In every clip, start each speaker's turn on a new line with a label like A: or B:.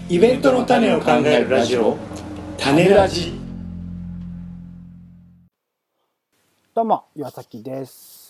A: イベントの種を考えるラジオ、種ラジ。
B: どうも岩崎です。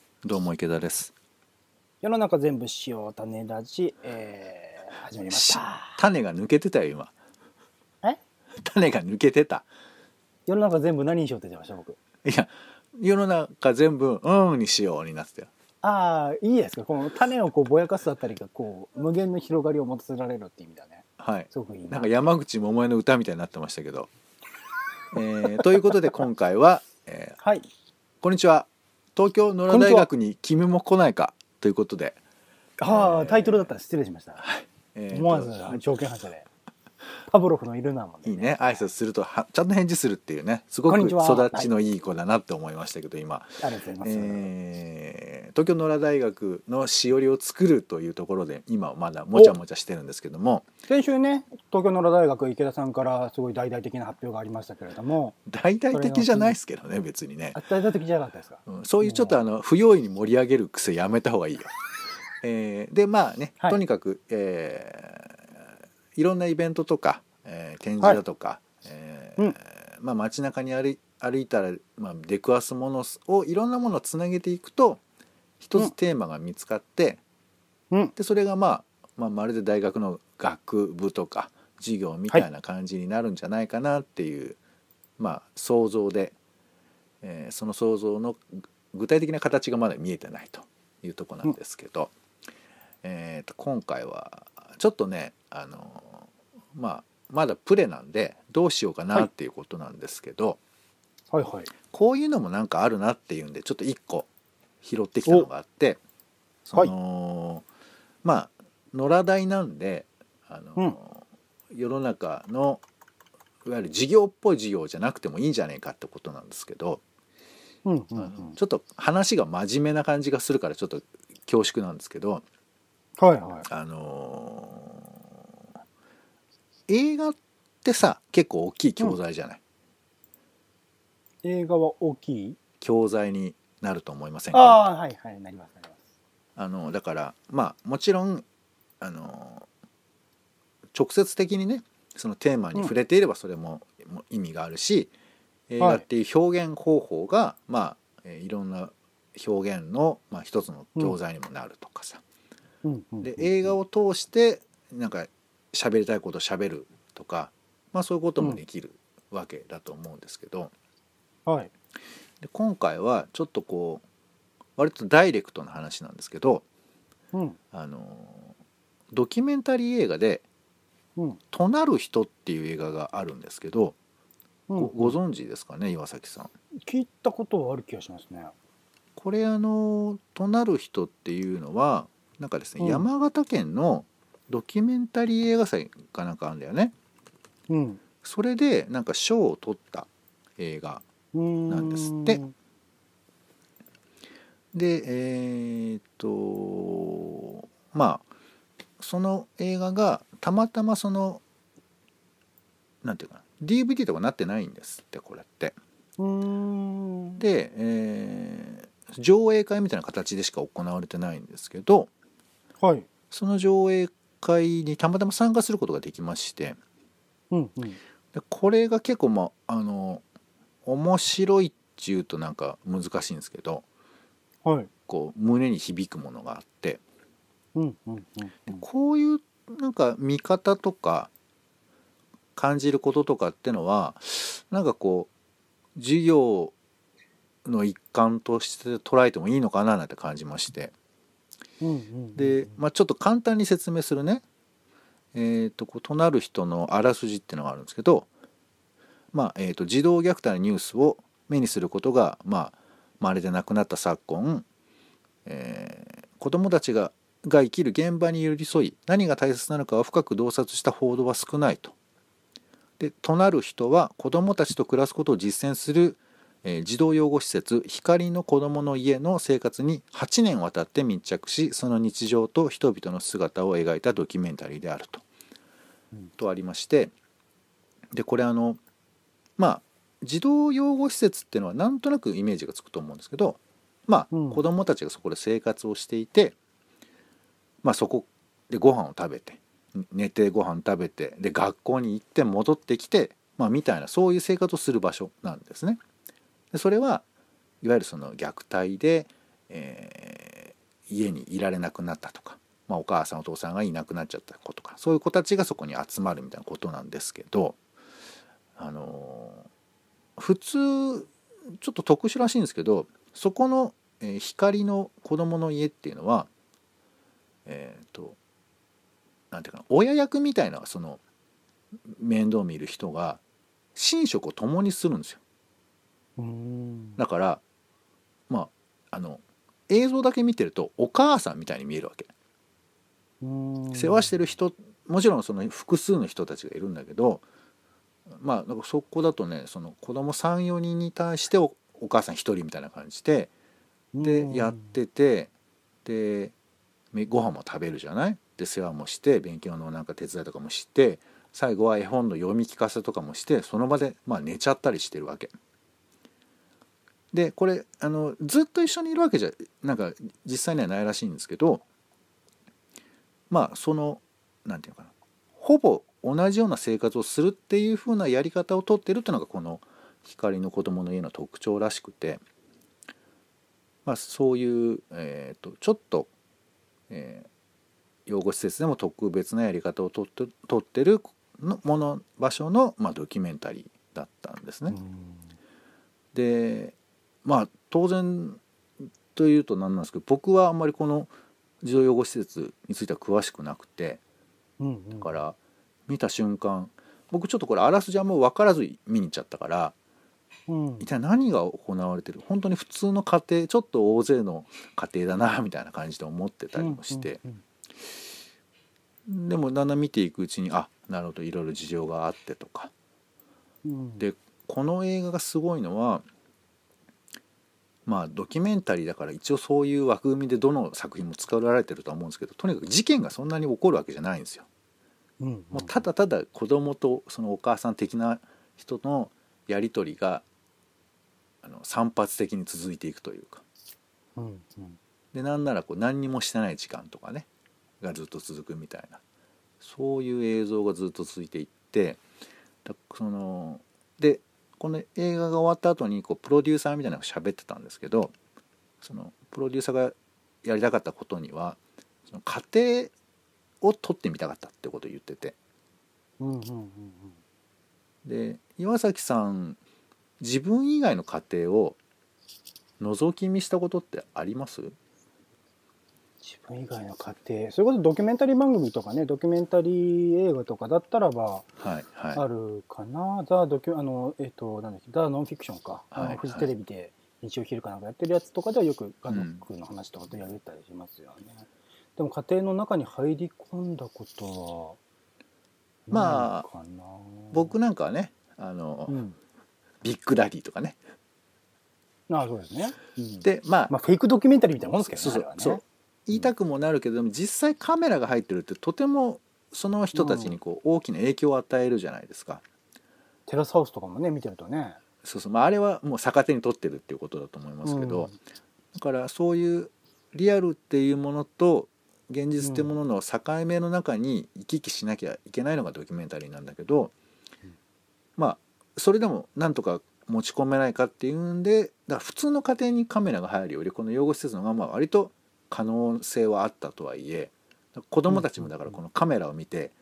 C: どうも池田です。
B: 世の中全部塩種ラジ、始まりました。
C: 種が抜けてたよ今。
B: え？
C: 種が抜けてた。
B: 世の中全部何にしようって言ってました僕。
C: いや、世の中全部にしようになってたよ。
B: ああ、いいですか。この種をこうぼやかすあたりがこう無限の広がりを持たせられるっていう意味だね。
C: はい。
B: すごくいいな。
C: なんか山口百恵の歌みたいになってましたけど。ということで今回は、
B: はい。
C: こんにちは。東京野良大学に君も来ないかということで。
B: タイトルだったら失礼しました。思わず条件反射で。パブロフのいるなもんね。
C: いいね。挨拶するとちゃんと返事するっていうね。すごく育ちのいい子だなって思いましたけど今。
B: ありがとうございます。
C: 東京野良大学のしおりを作るというところで今まだもちゃもちゃしてるんですけども、
B: 先週ね東京野良大学池田さんからすごい大々的な発表がありましたけれども、
C: 大々的じゃないですけどね別にね。
B: 大々的じゃなかったですか。
C: そういうちょっと不用意に盛り上げる癖やめた方がいいよ。でまあね、とにかく、いろんなイベントとか、展示だとか、街中に歩いたら、出くわすものをいろんなものをつなげていくと一つテーマが見つかって、でそれがまるで大学の学部とか授業みたいな感じになるんじゃないかなっていう、想像で、その想像の具体的な形がまだ見えてないというところなんですけど、今回はちょっとねまだプレなんでどうしようかなっていうことなんですけど、こういうのもなんかあるなっていうんでちょっと一個拾ってきたのがあって、野良大なんで世の中のいわゆる授業っぽい授業じゃなくてもいいんじゃないかってことなんですけど、ちょっと話が真面目な感じがするからちょっと恐縮なんですけど、映画ってさ結構大きい教材じゃない、
B: 映画は大きい
C: 教材になると思いませんか？
B: なりますなります。
C: だからもちろん直接的にねそのテーマに触れていればそれも意味があるし、映画っていう表現方法がいろんな表現の一つの教材にもなるとかさ、で映画を通してなんか喋りたいことを喋るとか、そういうこともできるわけだと思うんですけど、で今回はちょっとこう割とダイレクトな話なんですけど、ドキュメンタリー映画で「となる人」っていう映画があるんですけど、ご存知ですかね岩崎さん。
B: 聞いたことはある気がしますね。
C: これとなる人っていうのはなんかですね、山形県のドキュメンタリー映画祭かなんかあるんだよね。それでなんか賞を取った映画なんですって。でその映画がたまたまそのなんていうかな DVD とかなってないんですってこれって。で、上映会みたいな形でしか行われてないんですけど、その上映会にたまたま参加することができまして、でこれが結構面白いっていうとなんか難しいんですけど、こう胸に響くものがあって、こういうなんか見方とか感じることとかってのはなんかこう授業の一環として捉えてもいいのかななんて感じまして、で、ちょっと簡単に説明するね、となる人のあらすじっていうのがあるんですけど、児童虐待のニュースを目にすることが稀でなくなった昨今、子どもたちが生きる現場に寄り添い何が大切なのかを深く洞察した報道は少ないと。でとなる人は子どもたちと暮らすことを実践する、児童養護施設光の子どもの家の生活に8年わたって密着しその日常と人々の姿を描いたドキュメンタリーであるとありまして、でこれ児童養護施設っていうのはなんとなくイメージがつくと思うんですけど、子どもたちがそこで生活をしていて、そこでご飯を食べて寝てご飯食べてで学校に行って戻ってきて、みたいなそういう生活をする場所なんですね。でそれはいわゆるその虐待で、家にいられなくなったとか、お母さんお父さんがいなくなっちゃった子とかそういう子たちがそこに集まるみたいなことなんですけど、普通ちょっと特殊らしいんですけどそこの、光の子供の家っていうのはなんていうかな親役みたいなその面倒を見る人が寝食を共にするんですよ。だから映像だけ見てるとお母さんみたいに見えるわけ。世話してる人もちろんその複数の人たちがいるんだけどだからそこだとねその子供3、4人に対してお母さん1人みたいな感じでやっててでご飯も食べるじゃないで世話もして勉強のなんか手伝いとかもして最後は絵本の読み聞かせとかもしてその場で寝ちゃったりしてるわけでこれずっと一緒にいるわけじゃなんか実際にはないらしいんですけどそのなんていうのかなほぼ同じような生活をするっていう風なやり方をとってるっていうのがこの光の子供の家の特徴らしくて、そういう、ちょっと、養護施設でも特別なやり方をとってる場所の、ドキュメンタリーだったんですね。で当然というと何なんですけど僕はあんまりこの児童養護施設については詳しくなくてだから見た瞬間僕ちょっとこれあらすじはもう分からず見に行っちゃったから一体何が行われてる本当に普通の家庭ちょっと大勢の家庭だなみたいな感じで思ってたりもしてでもだんだん見ていくうちになるほどいろいろ事情があってとかでこの映画がすごいのはドキュメンタリーだから一応そういう枠組みでどの作品も使われてるとは思うんですけどとにかく事件がそんなに起こるわけじゃないんですよ。もうただただ子供とそのお母さん的な人のやり取りが散発的に続いていくというか、でなんなら何にもしてない時間とかねがずっと続くみたいなそういう映像がずっと続いていってでこの映画が終わった後にプロデューサーみたいなのが喋ってたんですけどそのプロデューサーがやりたかったことにはその家庭を撮ってみたかったってことを言ってて、で岩崎さん自分以外の家庭を覗き見したことってあります？
B: 自分以外の家庭それこそドキュメンタリー番組とかねドキュメンタリー映画とかだったらば、あるかなザ・ドキュなんだっけザ・ノンフィクションか、フジテレビで日曜昼かなんかやってるやつとかではよく家族の話とかでやれたりしますよね。でも家庭の中に入り込んだことはないかな。
C: 僕なんかはねビッグダディとかね
B: そうですね、
C: でフ
B: ェイクドキュメンタリーみたいなもんですけどね。
C: そう言いたくもなるけども実際カメラが入ってるってとてもその人たちに大きな影響を与えるじゃないですか。
B: テラスハウスとかもね見てるとね
C: あれはもう逆手に取ってるっていうことだと思いますけど、だからそういうリアルっていうものと現実っていうものの境目の中に行き来しなきゃいけないのがドキュメンタリーなんだけど、それでもなんとか持ち込めないかっていうんでだから普通の家庭にカメラが入るよりこの養護施設の方が割と可能性はあったとはいえ子供たちもだからこのカメラを見て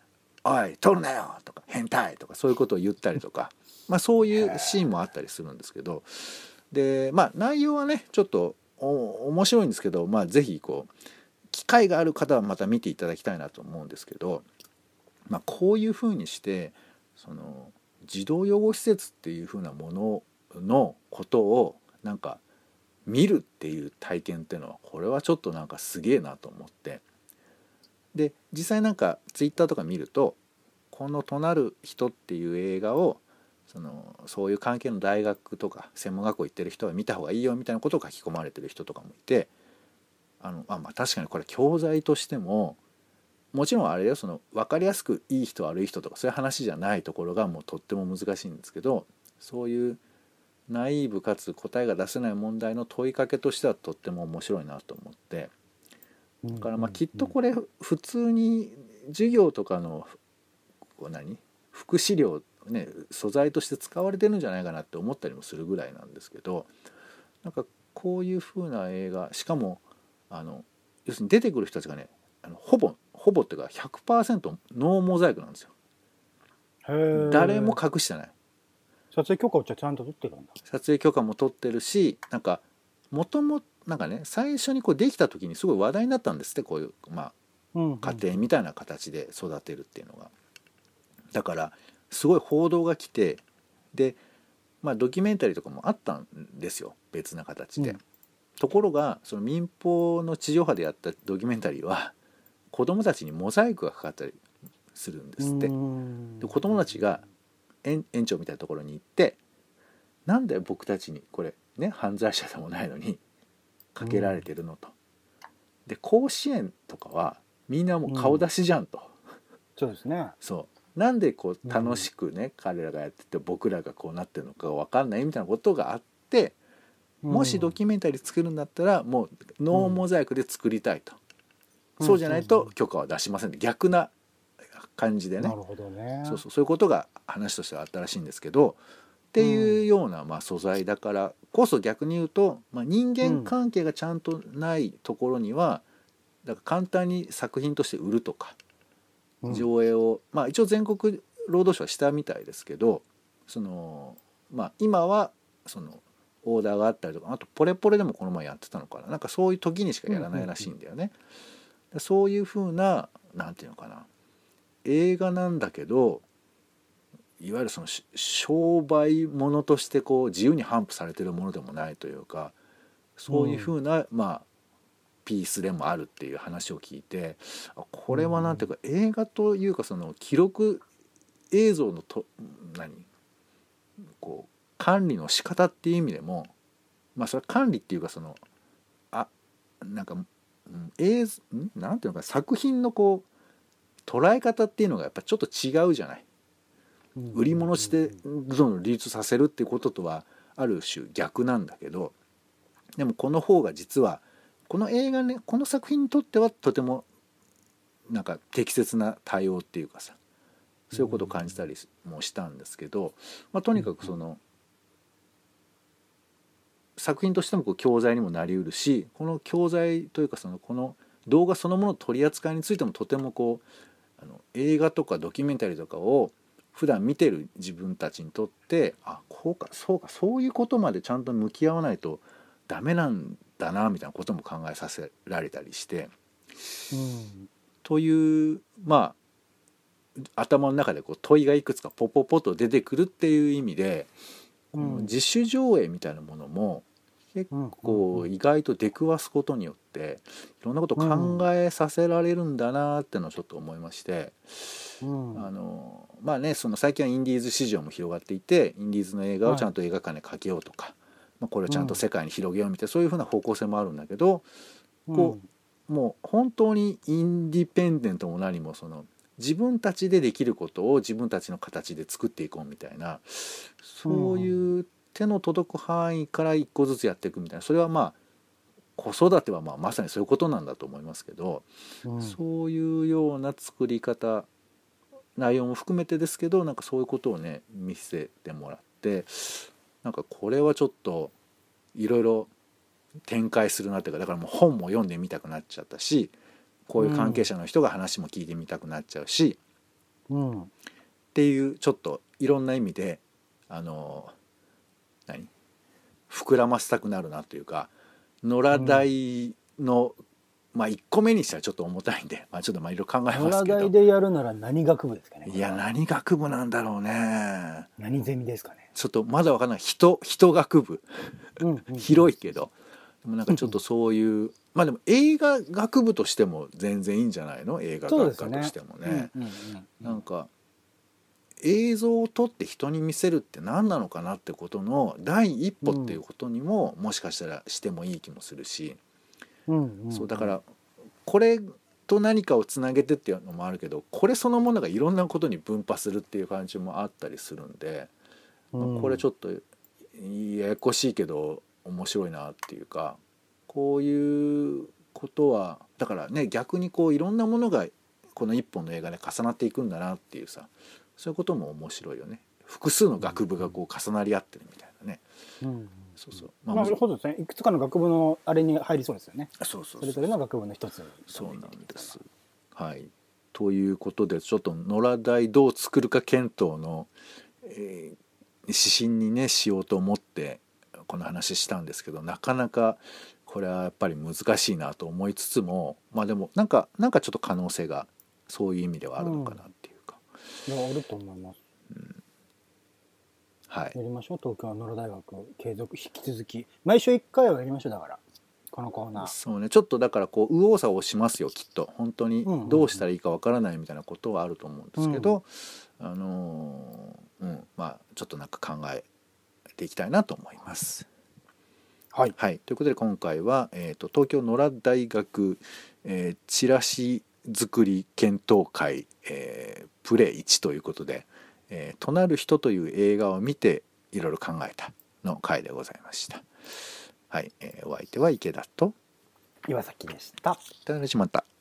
C: 「おい撮るなよ!」とか「変態!」とかそういうことを言ったりとかそういうシーンもあったりするんですけどで内容はねちょっと面白いんですけどぜひ機会がある方はまた見ていただきたいなと思うんですけどこういうふうにしてその児童養護施設っていうふうなもののことをなんか見るっていう体験っていうのはこれはちょっとなんかすげえなと思ってで実際なんかツイッターとか見るとこの「となる人」っていう映画をそういう関係の大学とか専門学校行ってる人は見た方がいいよみたいなことを書き込まれてる人とかもいて確かにこれ教材としてももちろんあれよ分かりやすくいい人悪い人とかそういう話じゃないところがもうとっても難しいんですけどそういうナイーブかつ答えが出せない問題の問いかけとしてはとっても面白いなと思ってだからきっとこれ普通に授業とかの副資料ね素材として使われてるんじゃないかなって思ったりもするぐらいなんですけど、なんかこういう風な映画、しかも要するに出てくる人たちがねほぼっていうか 100% ノーモザイクなんですよ。誰も隠してない。
B: 撮影許可をちゃんと取ってるんだ。
C: 撮影許可も取ってるし、なんか元々なんかね最初にこうできた時にすごい話題になったんですって、こういう家庭みたいな形で育てるっていうのが。だからすごい報道が来て、でドキュメンタリーとかもあったんですよ、別な形で。ところがその民放の地上波でやったドキュメンタリーは子供たちにモザイクがかかったりするんですって。で子供たちが園長みたいなところに行って、なんで僕たちにこれね犯罪者でもないのにかけられてるのと。で甲子園とかはみんなもう顔出しじゃんと。
B: そうですね。
C: そうなんでこう楽しくね、彼らがやってて僕らがこうなってるのか分かんないみたいなことがあって、もしドキュメンタリー作るんだったらもうノーモザイクで作りたいと、そうじゃないと許可は出しませんで、逆な感じでね。
B: なるほどね。
C: そういうことが話としてはあったらしいんですけど、っていうような素材だからこそ、逆に言うと、人間関係がちゃんとないところにはだから簡単に作品として売るとか上映を、一応全国労働省はしたみたいですけど、今はオーダーがあったりとか、あとポレポレでもこの前やってたのかな、なんかそういう時にしかやらないらしいんだよね。そういう風ななんていうのかな、映画なんだけどいわゆるその商売ものとしてこう自由に頒布されてるものでもないというか、そういう風なピースでもあるっていう話を聞いて、これはなんていうか映画というかその記録映像のこう管理の仕方っていう意味でも、それは管理っていうかなんかなんていうのか、作品のこう捉え方っていうのがやっぱちょっと違うじゃない。売り物してどんどん流通させるっていうこととはある種逆なんだけど、でもこの方が実はこの映画ね、この作品にとってはとてもなんか適切な対応っていうかさ、そういうことを感じたりもしたんですけど、とにかくその作品としてもこう教材にもなりうるし、この教材というかこの動画そのものの取り扱いについてもとてもこう映画とかドキュメンタリーとかを普段見てる自分たちにとって、そういうことまでちゃんと向き合わないとダメなんだなみたいなことも考えさせられたりして、という頭の中でこう問いがいくつかポポポと出てくるっていう意味で、自主上映みたいなものも結構意外と出くわすことによっていろんなことを考えさせられるんだなってのをちょっと思いまして、最近はインディーズ市場も広がっていて、インディーズの映画をちゃんと映画館でかけようとか、これをちゃんと世界に広げようみたいな、そういうふうな方向性もあるんだけど、もう本当にインディペンデントも何も自分たちでできることを自分たちの形で作っていこうみたいな、そういう手の届く範囲から一個ずつやっていくみたいな、それは子育てはまさにそういうことなんだと思いますけど、そういうような作り方、内容も含めてですけど、なんかそういうことをね見せてもらって、なんかこれはちょっといろいろ展開するなっていうか、だからもう本も読んでみたくなっちゃったし、こういう関係者の人が話も聞いてみたくなっちゃうし、っていうちょっといろんな意味で膨らませたくなるなというか、野良大の1個目にしたらちょっと重たいんで、ちょっといろいろ考えますけど。
B: 野良大でやるなら何学部ですかね。
C: いや何学部なんだろうね。
B: 何ゼミですかね。
C: ちょっとまだ分かんない。人学部広いけど、でもなんかちょっとそういうでも映画学部としても全然いいんじゃないの、映画学科としてもね。なんか映像を撮って人に見せるって何なのかなってことの第一歩っていうことにも、もしかしたらしてもいい気もするし、そうだからこれと何かをつなげてっていうのもあるけど、これそのものがいろんなことに分派するっていう感じもあったりするんで、これちょっとややこしいけど面白いなっていうか、こういうことはだからね、逆にこういろんなものがこの一本の映画で重なっていくんだなっていうさ、そういうことも面白いよね。複数の学部がこう重なり合ってるみたいなね。そうそう。
B: なるほどですね。いくつかの学部のあれに入りそうですよね。
C: そうそうそう。
B: それぞれの学部の一つに。
C: そうなんです。はい。ということでちょっと野良大どう作るか検討の、指針にねしようと思ってこの話したんですけど、なかなかこれはやっぱり難しいなと思いつつも、まあでもなんかちょっと可能性がそういう意味ではあるのかなっていうか、
B: いやあると思います。
C: はい。
B: やりましょう。東京野良大学継続引き続き毎週1回はやりましょう。だからこのコーナー。
C: そうね、ちょっとだからこう右往左往しますよきっと。本当にどうしたらいいかわからないみたいなことはあると思うんですけど、まあちょっとなんか考えていきたいなと思います。はい、はい、ということで今回は、東京野良大学、チラシ作り検討会、プレイ1ということで、となる人という映画を見ていろいろ考えたの回でございました。はい、お相手は池田と
B: 岩崎でした。
C: 楽しまった。